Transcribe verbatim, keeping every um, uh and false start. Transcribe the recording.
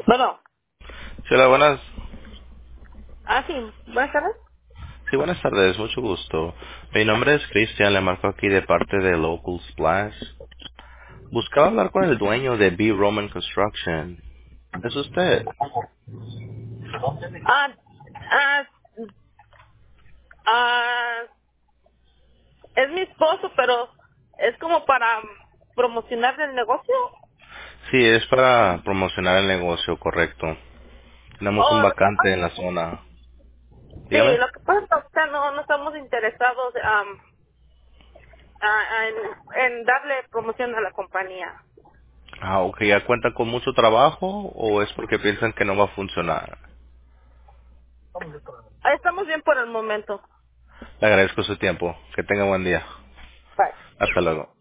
Bueno, Sí, hola, buenas, ah, sí, buenas tardes. sí, buenas tardes, mucho gusto. Mi nombre es Cristian, le marco aquí de parte de Local Splash. Buscaba hablar con el dueño de B. Roman Construction. ¿Es usted? Ah, ah, ah, es mi esposo, pero es como para promocionar el negocio. Sí, es para promocionar el negocio, correcto. Tenemos un Oh, lo que vacante en pasa, la zona. sí, Dígame. lo que pasa es que ahorita no, no estamos interesados am, a- en, en darle promoción a la compañía. Ah, ok, ¿ya cuenta con mucho trabajo o es porque piensan que no va a funcionar? Ah, estamos bien por el momento. Le agradezco su tiempo. Que tenga buen día. Bye. Hasta luego.